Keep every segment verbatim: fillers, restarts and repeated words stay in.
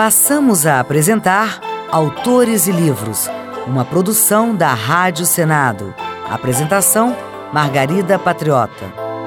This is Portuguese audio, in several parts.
Passamos a apresentar Autores e Livros, uma produção da Rádio Senado. Apresentação, Margarida Patriota.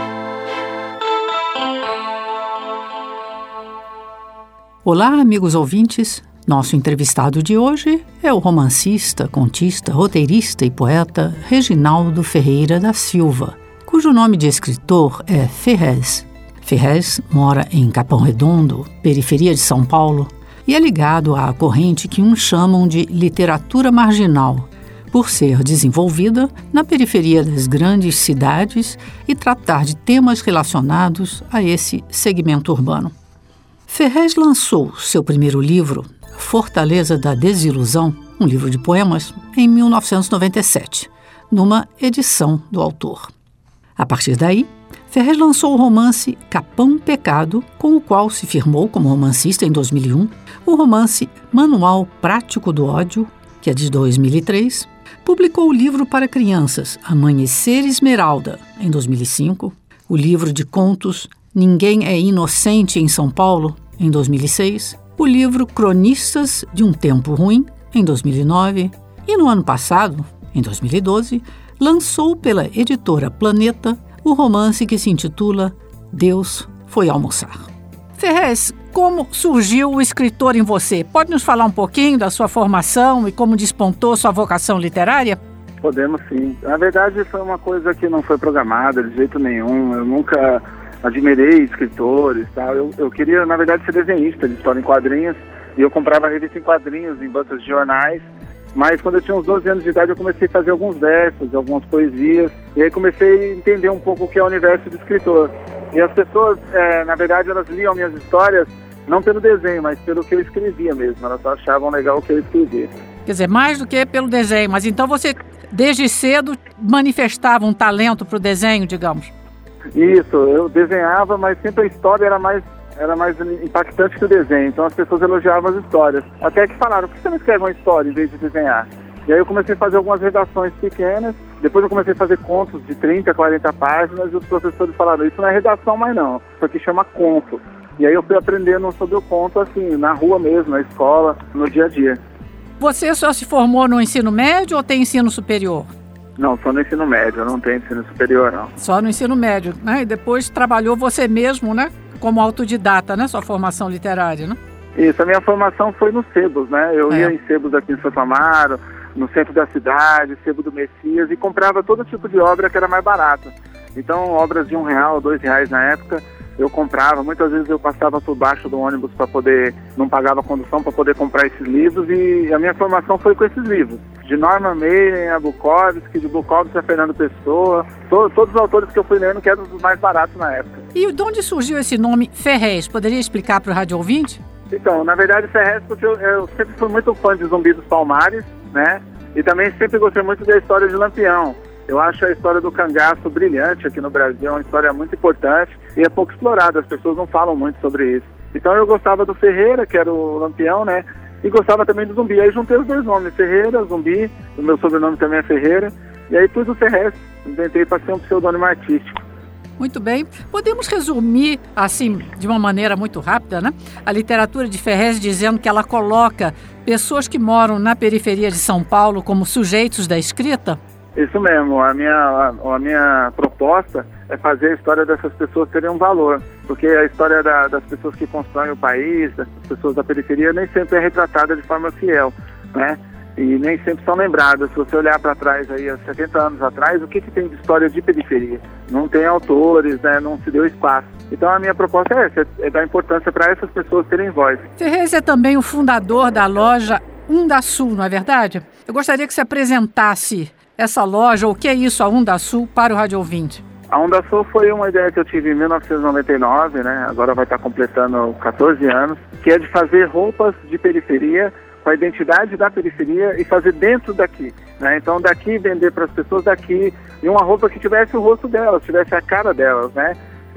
Olá, amigos ouvintes. Nosso entrevistado de hoje é o romancista, contista, roteirista e poeta Reginaldo Ferreira da Silva, cujo nome de escritor é Ferrez. Ferrez mora em Capão Redondo, periferia de São Paulo, e é ligado à corrente que uns chamam de literatura marginal, por ser desenvolvida na periferia das grandes cidades e tratar de temas relacionados a esse segmento urbano. Ferrez lançou seu primeiro livro, Fortaleza da Desilusão, um livro de poemas, em mil novecentos e noventa e sete, numa edição do autor. A partir daí, Ferrez lançou o romance Capão Pecado, com o qual se firmou como romancista em dois mil e um, o romance Manual Prático do Ódio, que é de dois mil e três, publicou o livro para crianças Amanhecer Esmeralda, em dois mil e cinco, o livro de contos Ninguém é Inocente em São Paulo, em dois mil e seis, o livro Cronistas de um Tempo Ruim, em dois mil e nove, e no ano passado, em dois mil e doze, lançou pela editora Planeta o romance que se intitula Deus Foi Almoçar. Ferrez, como surgiu o escritor em você? Pode nos falar um pouquinho da sua formação e como despontou sua vocação literária? Podemos, sim. Na verdade, foi uma coisa que não foi programada de jeito nenhum. Eu nunca admirei escritores, tal. Eu, eu queria, na verdade, ser desenhista de história em quadrinhos, e eu comprava revista em quadrinhos, em bancas de jornais, mas quando eu tinha uns doze anos de idade eu comecei a fazer alguns versos, algumas poesias, e aí comecei a entender um pouco o que é o universo de escritor. E as pessoas, é, na verdade, elas liam minhas histórias não pelo desenho, mas pelo que eu escrevia mesmo, elas só achavam legal o que eu escrevia. Quer dizer, mais do que pelo desenho, mas então você, desde cedo, manifestava um talento para o desenho, digamos? Isso, eu desenhava, mas sempre a história era mais, era mais impactante que o desenho. Então as pessoas elogiavam as histórias. Até que falaram, por que você não escreve uma história em vez de desenhar? E aí eu comecei a fazer algumas redações pequenas. Depois eu comecei a fazer contos de trinta, quarenta páginas. E os professores falaram, isso não é redação mais não, isso aqui chama conto. E aí eu fui aprendendo sobre o conto assim, na rua mesmo, na escola, no dia a dia. Você só se formou no ensino médio ou tem ensino superior? Não, só no ensino médio, eu não tenho ensino superior, não. Só no ensino médio, né? E depois trabalhou você mesmo, né? Como autodidata, né? Sua formação literária, né? Isso, a minha formação foi no Sebos, né? Eu é. ia em Sebos aqui em Santo Amaro, no centro da cidade, Sebo do Messias, e comprava todo tipo de obra que era mais barata. Então, obras de um real, dois reais na época, eu comprava. Muitas vezes eu passava por baixo do ônibus para poder, não pagava a condução para poder comprar esses livros, e a minha formação foi com esses livros. De Norman Mailer a Bukowski, de Bukowski a Fernando Pessoa, to, todos os autores que eu fui lendo que eram os mais baratos na época. E de onde surgiu esse nome Ferrez? Poderia explicar para o rádio ouvinte? Então, na verdade, Ferrez, porque eu, eu sempre fui muito fã de Zumbi dos Palmares, né? E também sempre gostei muito da história de Lampião. Eu acho a história do cangaço brilhante aqui no Brasil, é uma história muito importante e é pouco explorada, as pessoas não falam muito sobre isso. Então eu gostava do Ferreira, que era o Lampião, né? E gostava também do Zumbi. Aí juntei os dois nomes, Ferreira, Zumbi, o meu sobrenome também é Ferreira, e aí pus o Ferrez, inventei para ser um pseudônimo artístico. Muito bem. Podemos resumir, assim, de uma maneira muito rápida, né? A literatura de Ferrez dizendo que ela coloca pessoas que moram na periferia de São Paulo como sujeitos da escrita? Isso mesmo. A minha, a, a minha proposta é fazer a história dessas pessoas terem um valor, porque a história da, das pessoas que constroem o país, das pessoas da periferia, nem sempre é retratada de forma fiel, né? E nem sempre são lembradas. Se você olhar para trás, aí, há setenta anos atrás, o que, que tem de história de periferia? Não tem autores, né? Não se deu espaço. Então a minha proposta é essa, é dar importância para essas pessoas terem voz. Ferrez é também o fundador da loja Undasul, não é verdade? Eu gostaria que você apresentasse essa loja, o que é isso, a Undasul, para o rádio ouvinte. A Undasul foi uma ideia que eu tive em mil novecentos e noventa e nove, né? Agora vai estar completando quatorze anos, que é de fazer roupas de periferia com a identidade da periferia e fazer dentro daqui, né? Então daqui vender para as pessoas daqui, e uma roupa que tivesse o rosto delas, tivesse a cara delas, né?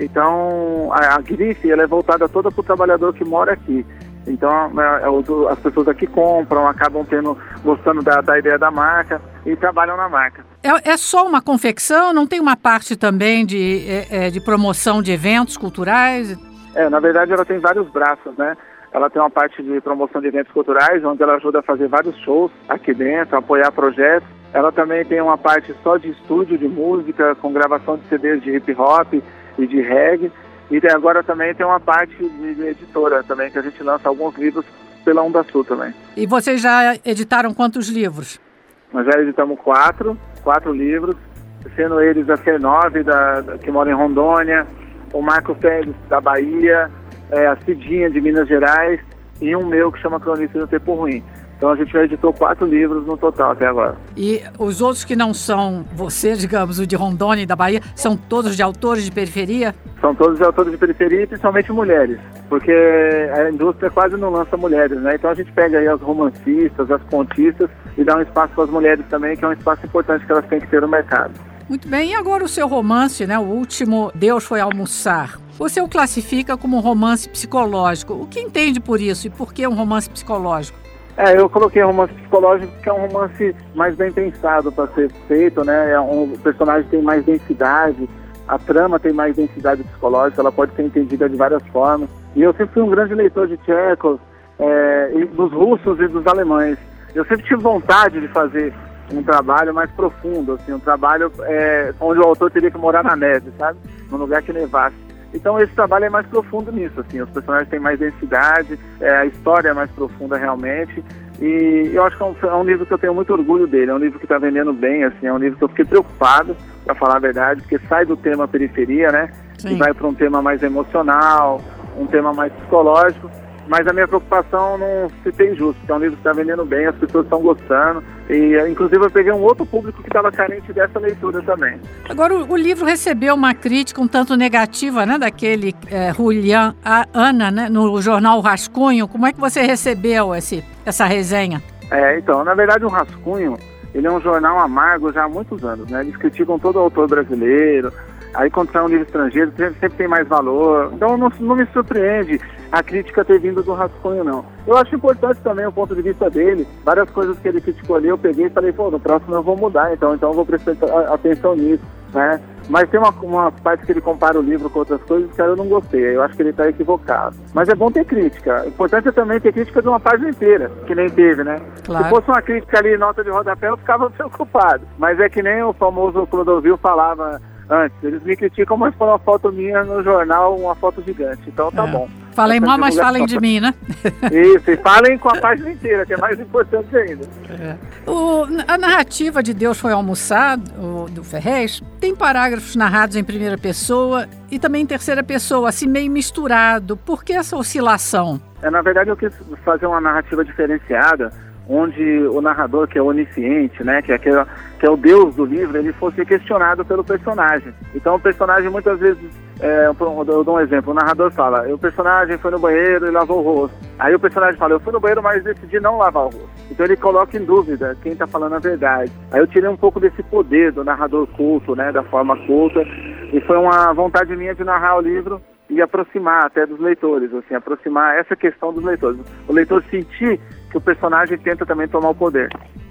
Então a, a grife ela é voltada toda para o trabalhador que mora aqui. Então as pessoas aqui compram, acabam tendo, gostando da, da ideia da marca e trabalham na marca. É, é só uma confecção? Não tem uma parte também de, é, de promoção de eventos culturais? É, na verdade ela tem vários braços, né? ela tem uma parte de promoção de eventos culturais, onde ela ajuda a fazer vários shows aqui dentro, apoiar projetos. Ela também tem uma parte só de estúdio de música, com gravação de C Ds de hip hop e de reggae. E agora também tem uma parte de editora também, que a gente lança alguns livros pela Onda Sul também. E vocês já editaram quantos livros? Nós já editamos quatro, quatro livros, sendo eles a C nove, da, da, que mora em Rondônia, o Marco Félix, da Bahia, é, a Cidinha, de Minas Gerais, e um meu que chama Cronista do Tempo Ruim. Então a gente já editou quatro livros no total até agora. E os outros que não são você, digamos, o de Rondônia e da Bahia, são todos de autores de periferia? São todos de autores de periferia e principalmente mulheres, porque a indústria quase não lança mulheres, né? Então a gente pega aí as romancistas, as contistas e dá um espaço para as mulheres também, que é um espaço importante que elas têm que ter no mercado. Muito bem, e agora o seu romance, né, o último, Deus Foi Almoçar. Você o classifica como um romance psicológico. O que entende por isso e por que um romance psicológico? É, eu coloquei romance psicológico porque é um romance mais bem pensado para ser feito, né? É um, o personagem tem mais densidade, a trama tem mais densidade psicológica, ela pode ser entendida de várias formas. E eu sempre fui um grande leitor de Tchekov, é, e dos russos e dos alemães. Eu sempre tive vontade de fazer um trabalho mais profundo, assim, um trabalho é, onde o autor teria que morar na neve, sabe? Num lugar que nevasse. Então esse trabalho é mais profundo nisso, assim, os personagens têm mais densidade, é, a história é mais profunda realmente, e eu acho que é um, é um livro que eu tenho muito orgulho dele, é um livro que está vendendo bem, assim, é um livro que eu fiquei preocupado, para falar a verdade, porque sai do tema periferia, né, Sim. e vai para um tema mais emocional, um tema mais psicológico, mas a minha preocupação não se tem justo, porque é um livro que está vendendo bem, as pessoas estão gostando, e inclusive eu peguei um outro público que estava carente dessa leitura também. Agora, o, o livro recebeu uma crítica um tanto negativa, né, daquele é, Julian Ana, né, no jornal Rascunho. Como é que você recebeu esse, essa resenha? É, então, na verdade o Rascunho, ele é um jornal amargo já há muitos anos, né, eles criticam todo autor brasileiro, aí quando sai um livro estrangeiro sempre tem mais valor, então não, não me surpreende a crítica ter vindo do Rascunho, não. Eu acho importante também o ponto de vista dele, várias coisas que ele criticou ali, eu peguei e falei, pô, no próximo eu vou mudar, então, então eu vou prestar atenção nisso, né? Mas tem uma, uma parte que ele compara o livro com outras coisas que eu não gostei, eu acho que ele está equivocado. Mas é bom ter crítica, o importante é também ter crítica de uma página inteira, que nem teve, né? Claro. Se fosse uma crítica ali, nota de rodapé, eu ficava preocupado. Mas é que nem o famoso Clodovil falava antes, eles me criticam, mas foi uma foto minha no jornal, uma foto gigante, então tá é. bom. Falem mal, mas falem de mim, né? Isso, e falem com a página inteira, que é mais importante ainda. É. O, a narrativa de Deus Foi Almoçar, o, do Ferrez, tem parágrafos narrados em primeira pessoa e também em terceira pessoa, assim meio misturado. Por que essa oscilação? É, na verdade, eu quis fazer uma narrativa diferenciada, onde o narrador, que é onisciente, né, que é, aquele, que é o Deus do livro, ele fosse questionado pelo personagem. Então o personagem muitas vezes, é, eu dou um exemplo, o narrador fala, o personagem foi no banheiro e lavou o rosto. Aí o personagem fala, eu fui no banheiro, mas decidi não lavar o rosto. Então ele coloca em dúvida quem está falando a verdade. Aí eu tirei um pouco desse poder do narrador culto, né, da forma culta, e foi uma vontade minha de narrar o livro e aproximar até dos leitores, assim, aproximar essa questão dos leitores. O leitor sentir que o personagem tenta também tomar o poder.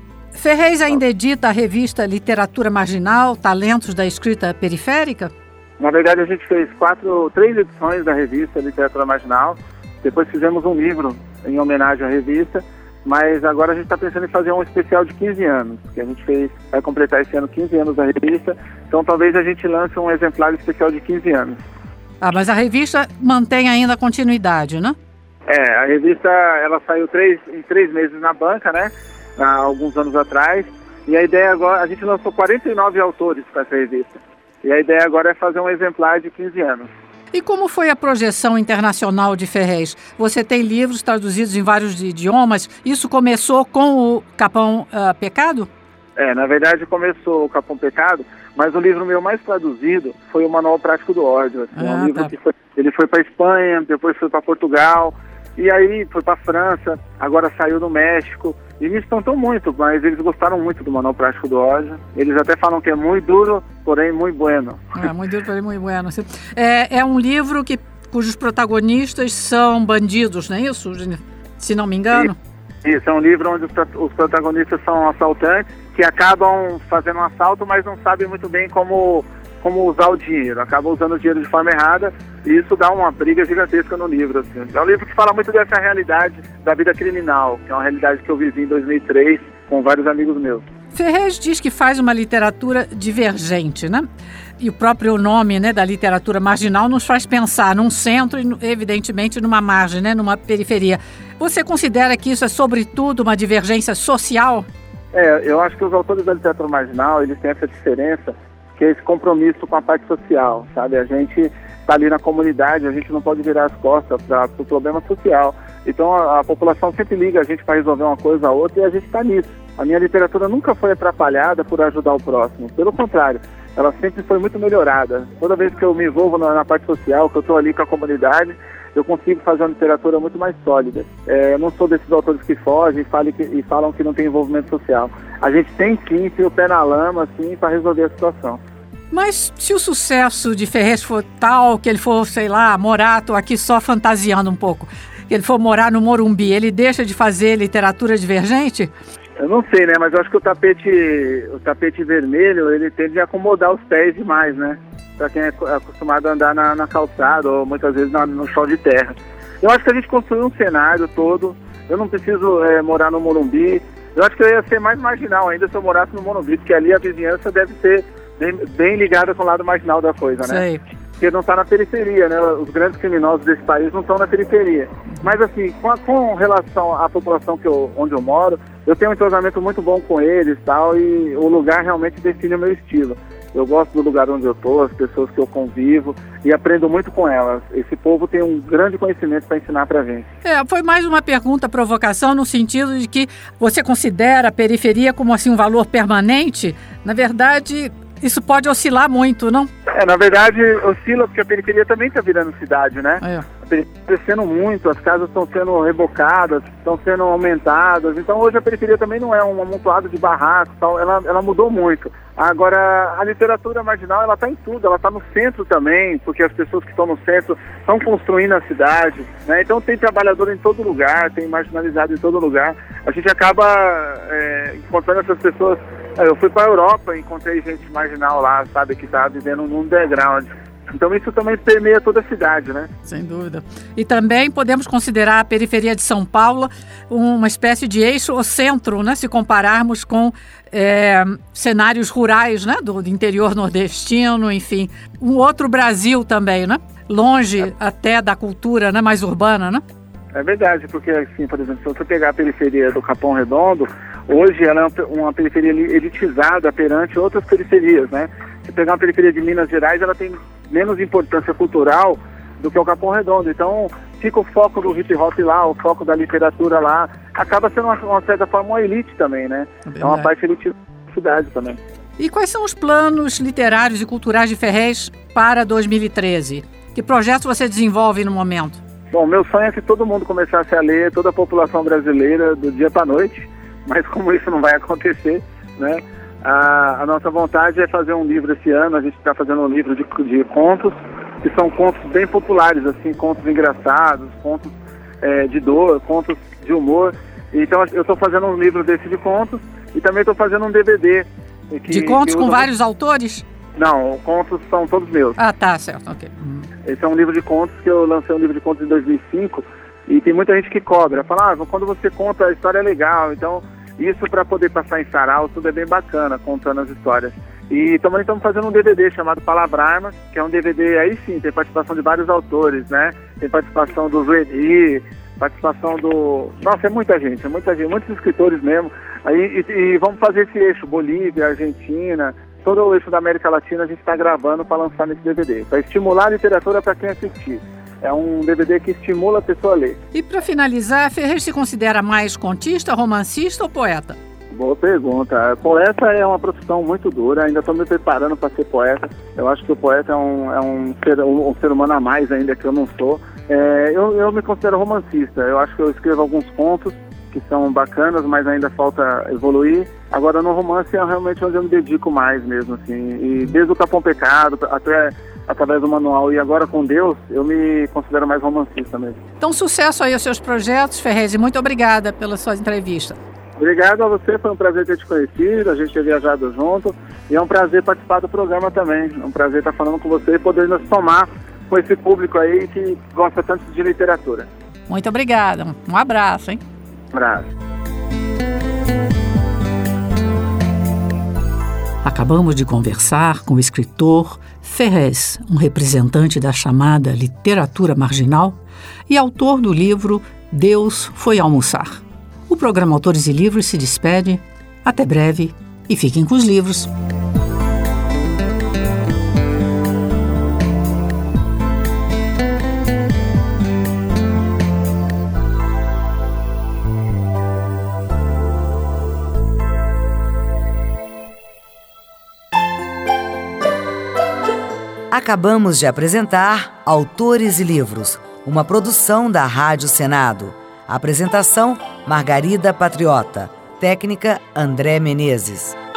Ferrez ainda edita a revista Literatura Marginal, Talentos da Escrita Periférica? Na verdade, a gente fez quatro, três edições da revista Literatura Marginal, depois fizemos um livro em homenagem à revista, mas agora a gente está pensando em fazer um especial de quinze anos, que a gente fez, vai completar esse ano quinze anos da revista, então talvez a gente lance um exemplar especial de quinze anos. Ah, mas a revista mantém ainda a continuidade, né? É, a revista, ela saiu três, em três meses na banca, né, há alguns anos atrás, e a ideia agora, a gente lançou quarenta e nove autores para essa revista, e a ideia agora é fazer um exemplar de quinze anos. E como foi a projeção internacional de Ferrez? Você tem livros traduzidos em vários idiomas, isso começou com o Capão uh, Pecado? É, na verdade começou o Capão Pecado, mas o livro meu mais traduzido foi o Manual Prático do Ódio. Assim, ah, um livro tá. que foi, ele foi para Espanha, depois foi para Portugal, e aí foi para França, agora saiu no México, e me espantou muito, mas eles gostaram muito do Manual Prático do Ódio. Eles até falam que é muito duro, porém muito bueno. É, muito duro, porém muito bueno. É, é um livro que, cujos protagonistas são bandidos, não é isso? Se não me engano. Isso, é um livro onde os, os protagonistas são assaltantes, que acabam fazendo um assalto, mas não sabem muito bem como como usar o dinheiro, acaba usando o dinheiro de forma errada, e isso dá uma briga gigantesca no livro. Assim. É um livro que fala muito dessa realidade da vida criminal, que é uma realidade que eu vivi em dois mil e três com vários amigos meus. Ferrez diz que faz uma literatura divergente, né? E o próprio nome, né, da literatura marginal nos faz pensar num centro e, evidentemente, numa margem, né, numa periferia. Você considera que isso é, sobretudo, uma divergência social? É, eu acho que os autores da literatura marginal, eles têm essa diferença, que é esse compromisso com a parte social, sabe? A gente está ali na comunidade, a gente não pode virar as costas para o problema social. Então a, a população sempre liga a gente para resolver uma coisa ou outra e a gente está nisso. A minha literatura nunca foi atrapalhada por ajudar o próximo, pelo contrário, ela sempre foi muito melhorada. Toda vez que eu me envolvo na, na parte social, que eu estou ali com a comunidade, eu consigo fazer uma literatura muito mais sólida. É, eu não sou desses autores que fogem e, fale que, e falam que não tem envolvimento social. A gente tem sim, tem o pé na lama assim, para resolver a situação. Mas se o sucesso de Ferrez for tal, que ele for, sei lá, morar, tô aqui só fantasiando um pouco, que ele for morar no Morumbi, ele deixa de fazer literatura divergente? Eu não sei, né? Mas eu acho que o tapete, o tapete vermelho, ele tende a acomodar os pés demais, né? Para quem é acostumado a andar na, na calçada ou muitas vezes na, no chão de terra. Eu acho que a gente construiu um cenário todo. Eu não preciso é, morar no Morumbi. Eu acho que eu ia ser mais marginal ainda se eu morasse no Morumbi, porque ali a vizinhança deve ser bem, bem ligada com o lado marginal da coisa, né? Sei. Porque não está na periferia, né? Os grandes criminosos desse país não estão na periferia. Mas assim, com, a, com relação à população que eu, onde eu moro, eu tenho um entrosamento muito bom com eles e tal, e o lugar realmente define o meu estilo. Eu gosto do lugar onde eu estou, as pessoas que eu convivo, e aprendo muito com elas. Esse povo tem um grande conhecimento para ensinar para a gente. É, foi mais uma pergunta, provocação, no sentido de que você considera a periferia como assim um valor permanente? Na verdade, isso pode oscilar muito, não? É, na verdade, oscila porque a periferia também está virando cidade, né? É. A periferia está crescendo muito, as casas estão sendo rebocadas, estão sendo aumentadas. Então hoje a periferia também não é um amontoado de barracos, tal, ela, ela mudou muito. Agora, a literatura marginal, ela está em tudo, ela está no centro também, porque as pessoas que estão no centro estão construindo a cidade, né? Então tem trabalhador em todo lugar, tem marginalizado em todo lugar. A gente acaba é, encontrando essas pessoas. Eu fui para a Europa e encontrei gente marginal lá, sabe, que está vivendo num underground. Então isso também permeia toda a cidade, né? Sem dúvida. E também podemos considerar a periferia de São Paulo uma espécie de eixo ou centro, né? Se compararmos com é, cenários rurais, né? Do, do interior nordestino, enfim. Um outro Brasil também, né? Longe é. até da cultura, né? Mais urbana, né? É verdade, porque assim, por exemplo, se você pegar a periferia do Capão Redondo, hoje ela é uma periferia elitizada perante outras periferias, né? Se pegar uma periferia de Minas Gerais, ela tem menos importância cultural do que o Capão Redondo. Então, fica o foco do hip hop lá, o foco da literatura lá. Acaba sendo, uma, uma certa forma, uma elite também, né? É, é uma parte elite da cidade também. E quais são os planos literários e culturais de Ferrez para dois mil e treze? Que projetos você desenvolve no momento? Bom, meu sonho é que todo mundo começasse a ler, toda a população brasileira, do dia para a noite. Mas como isso não vai acontecer, né? A, a nossa vontade é fazer um livro esse ano. A gente está fazendo um livro de, de contos, que são contos bem populares, assim, contos engraçados, contos é, de dor, contos de humor. Então eu estou fazendo um livro desse de contos e também estou fazendo um D V D. Que, de contos que com usa... vários autores? Não, contos são todos meus. Ah, tá, certo, ok. Hum. Esse é um livro de contos que eu lancei um livro de contos em dois mil e cinco e tem muita gente que cobra. Fala, ah, quando você conta a história é legal, então... Isso para poder passar em sarau, tudo é bem bacana, contando as histórias. E também estamos fazendo um D V D chamado Palavrarmas, que é um D V D, aí sim, tem participação de vários autores, né? Tem participação do Zueni, participação do... Nossa, é muita gente, é muita gente, muitos escritores mesmo. Aí, e, e vamos fazer esse eixo, Bolívia, Argentina, todo o eixo da América Latina a gente está gravando para lançar nesse D V D, para estimular a literatura para quem assistir. É um D V D que estimula a pessoa a ler. E para finalizar, Ferrez se considera mais contista, romancista ou poeta? Boa pergunta. Poeta é uma profissão muito dura, ainda estou me preparando para ser poeta. Eu acho que o poeta é um, é um, ser, um, um ser humano a mais ainda, que eu não sou. É, eu, eu me considero romancista. Eu acho que eu escrevo alguns contos que são bacanas, mas ainda falta evoluir. Agora, no romance é realmente onde eu me dedico mais mesmo, assim. E desde o Capão Pecado até... através do manual e agora com Deus, eu me considero mais romancista mesmo. Então, sucesso aí aos seus projetos, Ferrez, e muito obrigada pela sua entrevista. Obrigado a você, foi um prazer ter te conhecido, a gente ter viajado junto, e é um prazer participar do programa também. É um prazer estar falando com você e poder nos somar com esse público aí que gosta tanto de literatura. Muito obrigada. Um abraço, hein? Um abraço. Acabamos de conversar com o escritor Ferrez, um representante da chamada literatura marginal e autor do livro Deus Foi Almoçar. O programa Autores e Livros se despede. Até breve e fiquem com os livros. Acabamos de apresentar Autores e Livros, uma produção da Rádio Senado. Apresentação, Margarida Patriota. Técnica, André Menezes.